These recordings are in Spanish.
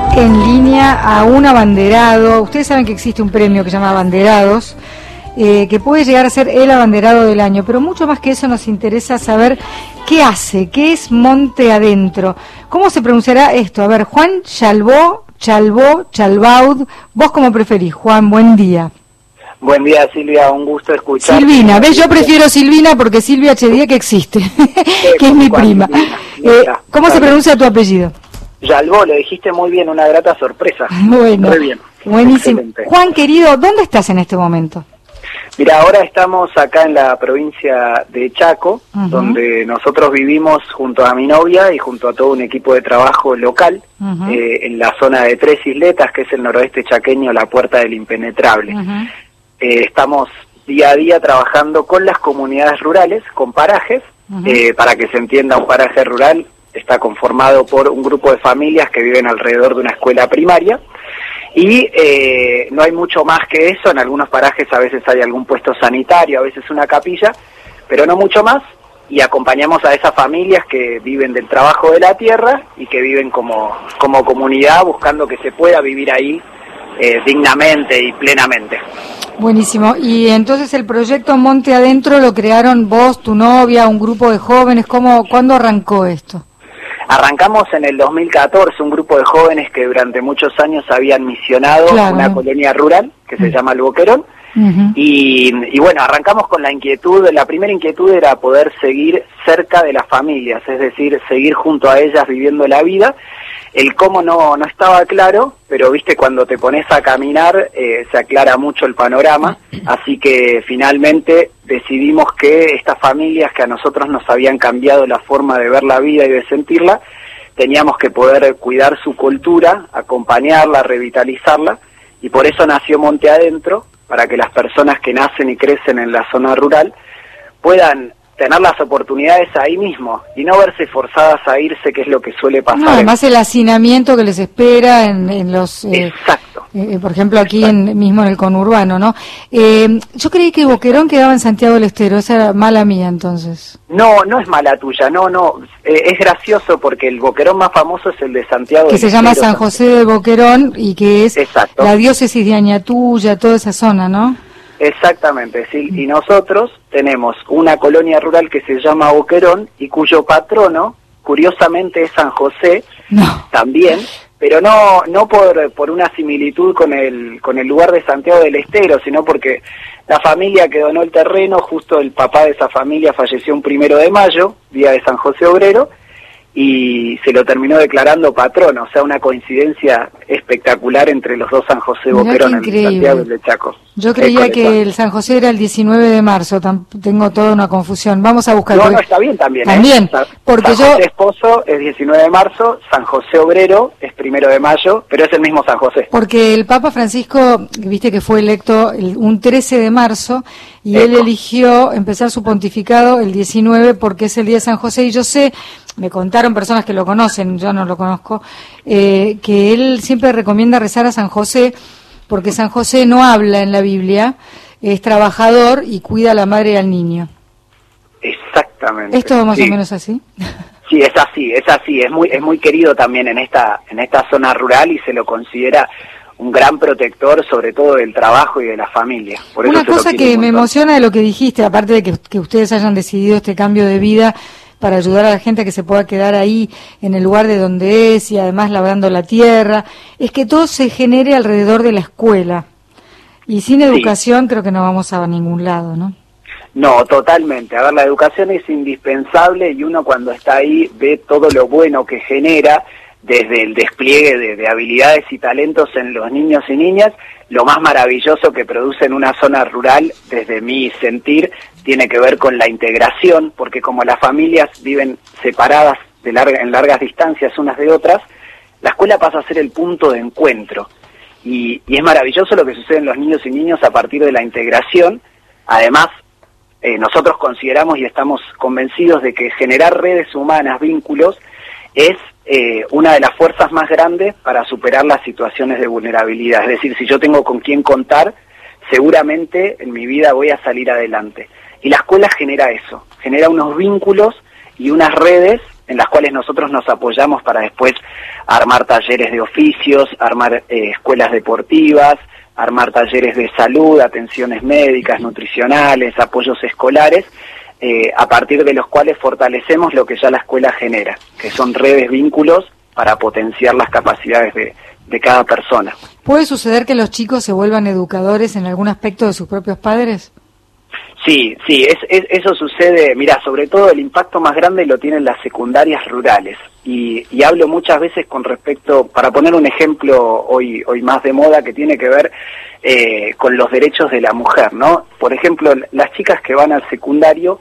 en línea a un abanderado. Ustedes saben que existe un premio que se llama Abanderados, que puede llegar a ser el abanderado del año, pero mucho más que eso nos interesa saber qué hace, qué es Monte Adentro. ¿Cómo se pronunciará esto? A ver, Juan Chalbaud, vos como preferís. Juan, buen día. Buen día, Silvia, un gusto escuchar. Silvina, ¿ves? Yo prefiero Silvina porque Silvia Chedía que existe, que es mi prima. ¿Cómo se pronuncia tu apellido? Chalbaud, lo dijiste muy bien, una grata sorpresa. Bueno, muy bien. Buenísimo. Excelente. Juan, querido, ¿dónde estás en este momento? Mira, ahora estamos acá en la provincia de Chaco, donde nosotros vivimos junto a mi novia y junto a todo un equipo de trabajo local, en la zona de Tres Isletas, que es el noroeste chaqueño, la Puerta del Impenetrable. Estamos día a día trabajando con las comunidades rurales, con parajes. Para que se entienda, un paraje rural está conformado por un grupo de familias que viven alrededor de una escuela primaria. Y no hay mucho más que eso. En algunos parajes a veces hay algún puesto sanitario, a veces una capilla, pero no mucho más. Y acompañamos a esas familias que viven del trabajo de la tierra y que viven como comunidad, buscando que se pueda vivir ahí dignamente y plenamente. Buenísimo. Y entonces el proyecto Monte Adentro lo crearon vos, tu novia, un grupo de jóvenes. ¿Cuándo arrancó esto? Arrancamos en el 2014, un grupo de jóvenes que durante muchos años habían misionado una colonia rural que se llama El Boquerón. Y bueno, arrancamos con la inquietud. La primera inquietud era poder seguir cerca de las familias, es decir, seguir junto a ellas viviendo la vida. El cómo no estaba claro, pero viste, cuando te pones a caminar se aclara mucho el panorama, así que finalmente decidimos que estas familias que a nosotros nos habían cambiado la forma de ver la vida y de sentirla, teníamos que poder cuidar su cultura, acompañarla, revitalizarla, y por eso nació Monte Adentro, para que las personas que nacen y crecen en la zona rural puedan tener las oportunidades ahí mismo y no verse forzadas a irse, que es lo que suele pasar. No, además el hacinamiento que les espera en los... Exacto. Por ejemplo, aquí mismo en el conurbano, ¿no? Yo creí que Boquerón quedaba en Santiago del Estero. Esa era mala mía, entonces. No es mala tuya, no. Es gracioso porque el Boquerón más famoso es el de Santiago del Estero. Que se llama San José de Boquerón y que es la diócesis de Añatuya, toda esa zona, ¿no? Exactamente, sí. Y nosotros tenemos una colonia rural que se llama Boquerón y cuyo patrono, curiosamente, es San José, también, pero no por una similitud con el lugar de Santiago del Estero, sino porque la familia que donó el terreno, justo el papá de esa familia falleció un 1 de mayo, día de San José Obrero, y se lo terminó declarando patrono, o sea, una coincidencia espectacular entre los dos San José Boquerón en Santiago de Chaco. Yo creía que el San José era el 19 de marzo, tengo toda una confusión. Vamos a buscar. No, está bien también. También, porque San José Esposo es 19 de marzo, San José Obrero es 1 de mayo, pero es el mismo San José. Porque el Papa Francisco, viste que fue electo un 13 de marzo, y él eligió empezar su pontificado el 19 porque es el día de San José, y yo sé, me contaron personas que lo conocen, yo no lo conozco, que él siempre recomienda rezar a San José, porque San José no habla en la Biblia, es trabajador y cuida a la madre y al niño. Exactamente. ¿Esto es más o menos así? Sí, es así, es muy querido también en esta zona rural y se lo considera un gran protector, sobre todo del trabajo y de la familia. Por eso una cosa que me emociona de lo que dijiste, aparte de que ustedes hayan decidido este cambio de vida para ayudar a la gente a que se pueda quedar ahí en el lugar de donde es y además labrando la tierra, es que todo se genere alrededor de la escuela. Y sin educación creo que no vamos a ningún lado, ¿no? No, totalmente. A ver, la educación es indispensable y uno cuando está ahí ve todo lo bueno que genera desde el despliegue de habilidades y talentos en los niños y niñas. Lo más maravilloso que produce en una zona rural, desde mi sentir, tiene que ver con la integración, porque como las familias viven separadas en largas distancias unas de otras, la escuela pasa a ser el punto de encuentro. Y es maravilloso lo que sucede en los niños y niñas a partir de la integración. Además, nosotros consideramos y estamos convencidos de que generar redes humanas, vínculos, es una de las fuerzas más grandes para superar las situaciones de vulnerabilidad. Es decir, si yo tengo con quién contar, seguramente en mi vida voy a salir adelante. Y la escuela genera eso, genera unos vínculos y unas redes en las cuales nosotros nos apoyamos para después armar talleres de oficios, armar escuelas deportivas, armar talleres de salud, atenciones médicas, nutricionales, apoyos escolares, a partir de los cuales fortalecemos lo que ya la escuela genera, que son redes, vínculos para potenciar las capacidades de cada persona. ¿Puede suceder que los chicos se vuelvan educadores en algún aspecto de sus propios padres? Sí, eso sucede. Mira, sobre todo el impacto más grande lo tienen las secundarias rurales, y hablo muchas veces con respecto, para poner un ejemplo hoy más de moda, que tiene que ver con los derechos de la mujer, ¿no? Por ejemplo, las chicas que van al secundario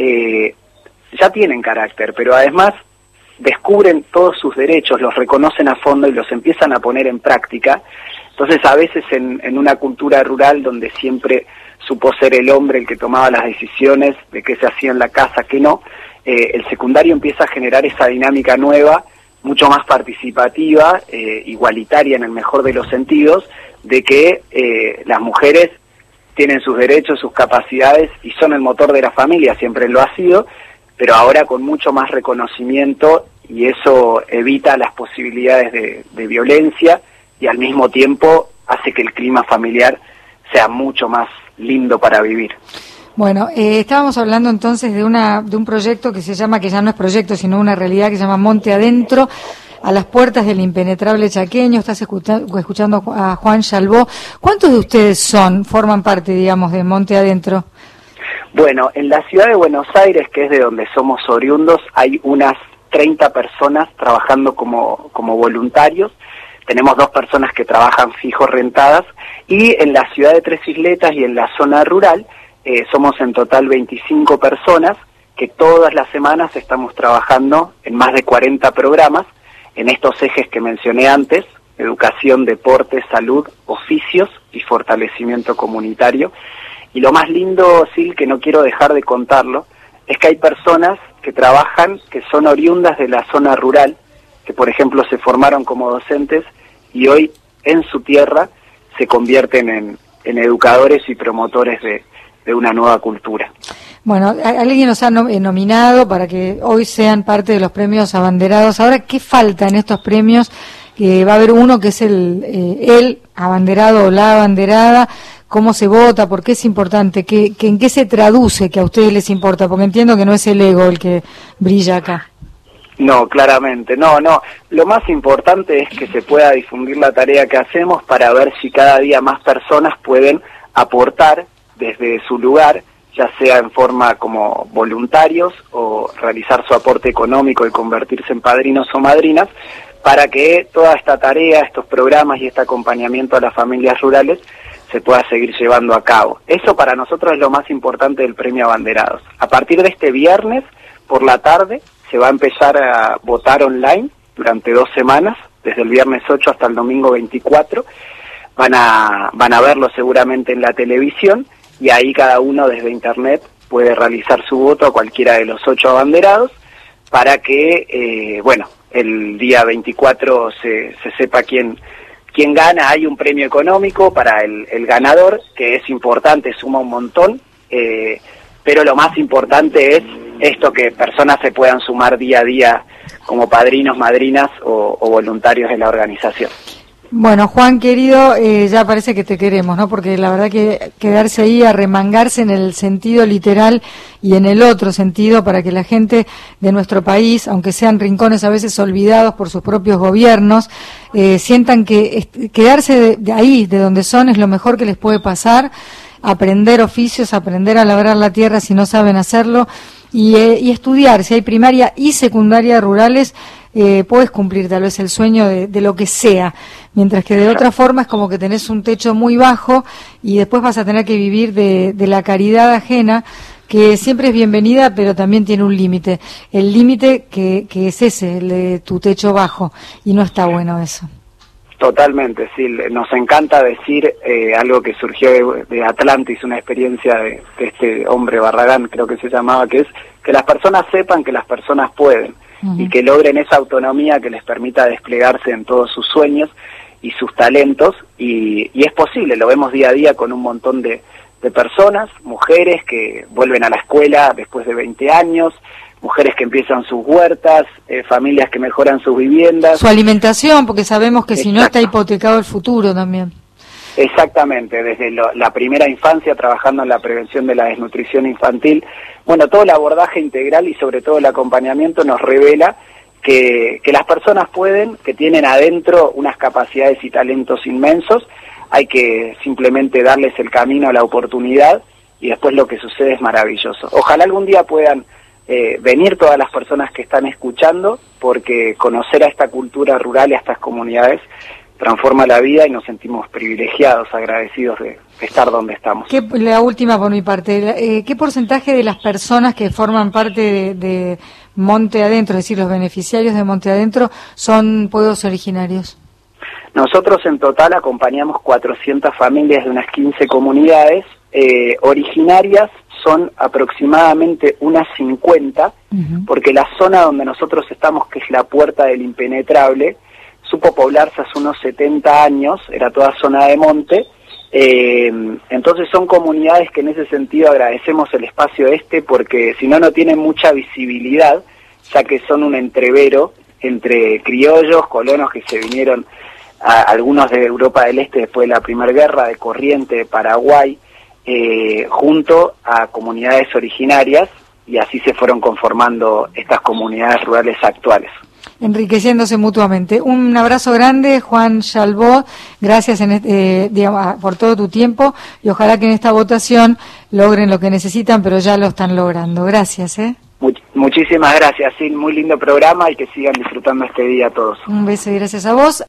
ya tienen carácter, pero además descubren todos sus derechos, los reconocen a fondo y los empiezan a poner en práctica. Entonces, a veces en una cultura rural donde siempre supo ser el hombre el que tomaba las decisiones de qué se hacía en la casa, qué no, el secundario empieza a generar esa dinámica nueva, mucho más participativa, igualitaria en el mejor de los sentidos, de que las mujeres tienen sus derechos, sus capacidades y son el motor de la familia, siempre lo ha sido, pero ahora con mucho más reconocimiento, y eso evita las posibilidades de violencia y al mismo tiempo hace que el clima familiar sea mucho más lindo para vivir. Bueno, estábamos hablando entonces de un proyecto que se llama, que ya no es proyecto, sino una realidad que se llama Monte Adentro, a las puertas del impenetrable chaqueño. Estás escuchando a Juan Shalbó. ¿Cuántos de ustedes forman parte, digamos, de Monte Adentro? Bueno, en la ciudad de Buenos Aires, que es de donde somos oriundos, hay unas 30 personas trabajando como voluntarios. Tenemos 2 personas que trabajan fijos rentadas, y en la ciudad de Tres Isletas y en la zona rural somos en total 25 personas que todas las semanas estamos trabajando en más de 40 programas en estos ejes que mencioné antes: educación, deporte, salud, oficios y fortalecimiento comunitario. Y lo más lindo, Sil, que no quiero dejar de contarlo, es que hay personas que trabajan, que son oriundas de la zona rural, que por ejemplo se formaron como docentes y hoy en su tierra se convierten en educadores y promotores de una nueva cultura. Bueno, alguien nos ha nominado para que hoy sean parte de los premios abanderados. Ahora, ¿qué falta en estos premios? Va a haber uno que es el abanderado o la abanderada. ¿Cómo se vota? ¿Por qué es importante? ¿En qué se traduce que a ustedes les importa? Porque entiendo que no es el ego el que brilla acá. No, claramente, no. Lo más importante es que se pueda difundir la tarea que hacemos para ver si cada día más personas pueden aportar desde su lugar, ya sea en forma como voluntarios o realizar su aporte económico y convertirse en padrinos o madrinas, para que toda esta tarea, estos programas y este acompañamiento a las familias rurales se pueda seguir llevando a cabo. Eso para nosotros es lo más importante del Premio Abanderados. A partir de este viernes por la tarde se va a empezar a votar online durante 2 semanas, desde el viernes 8 hasta el domingo 24. Van a verlo seguramente en la televisión, y ahí cada uno desde internet puede realizar su voto a cualquiera de los 8 abanderados, para que, el día 24 se sepa quién gana. Hay un premio económico para el ganador, que es importante, suma un montón, pero lo más importante es esto, que personas se puedan sumar día a día como padrinos, madrinas o voluntarios de la organización. Bueno, Juan, querido, ya parece que te queremos, ¿no? Porque la verdad que quedarse ahí, arremangarse en el sentido literal y en el otro sentido, para que la gente de nuestro país, aunque sean rincones a veces olvidados por sus propios gobiernos, sientan que quedarse de ahí, de donde son, es lo mejor que les puede pasar. Aprender oficios, aprender a labrar la tierra si no saben hacerlo, y estudiar. Si hay primaria y secundaria rurales, puedes cumplir tal vez el sueño de lo que sea, mientras que de otra forma es como que tenés un techo muy bajo y después vas a tener que vivir de la caridad ajena, que siempre es bienvenida, pero también tiene un límite. El límite que es ese, el de tu techo bajo, y no está bueno eso. Totalmente, sí. Nos encanta decir algo que surgió de Atlantis, una experiencia de este hombre Barragán, creo que se llamaba, que es que las personas sepan que las personas pueden, y que logren esa autonomía que les permita desplegarse en todos sus sueños y sus talentos, y es posible, lo vemos día a día con un montón de personas, mujeres que vuelven a la escuela después de 20 años, mujeres que empiezan sus huertas, familias que mejoran sus viviendas. Su alimentación, porque sabemos que si no está hipotecado el futuro también. Exactamente, desde la primera infancia, trabajando en la prevención de la desnutrición infantil. Bueno, todo el abordaje integral y sobre todo el acompañamiento nos revela que las personas pueden, que tienen adentro unas capacidades y talentos inmensos, hay que simplemente darles el camino, la oportunidad, y después lo que sucede es maravilloso. Ojalá algún día puedan venir todas las personas que están escuchando, porque conocer a esta cultura rural y a estas comunidades transforma la vida y nos sentimos privilegiados, agradecidos de estar donde estamos. La última por mi parte, ¿qué porcentaje de las personas que forman parte de Monte Adentro, es decir, los beneficiarios de Monte Adentro, son pueblos originarios? Nosotros en total acompañamos 400 familias de unas 15 comunidades, originarias son aproximadamente unas 50, porque la zona donde nosotros estamos, que es la Puerta del Impenetrable, supo poblarse hace unos 70 años, era toda zona de monte, entonces son comunidades que en ese sentido agradecemos el espacio porque si no, no tienen mucha visibilidad, ya que son un entrevero entre criollos, colonos que se vinieron, algunos de Europa del Este después de la Primera Guerra, de Corrientes, de Paraguay, junto a comunidades originarias, y así se fueron conformando estas comunidades rurales actuales. Enriqueciéndose mutuamente. Un abrazo grande, Juan Chalbaud, gracias por todo tu tiempo, y ojalá que en esta votación logren lo que necesitan, pero ya lo están logrando. Gracias. Muchísimas gracias, sí, muy lindo programa y que sigan disfrutando este día todos. Un beso y gracias a vos.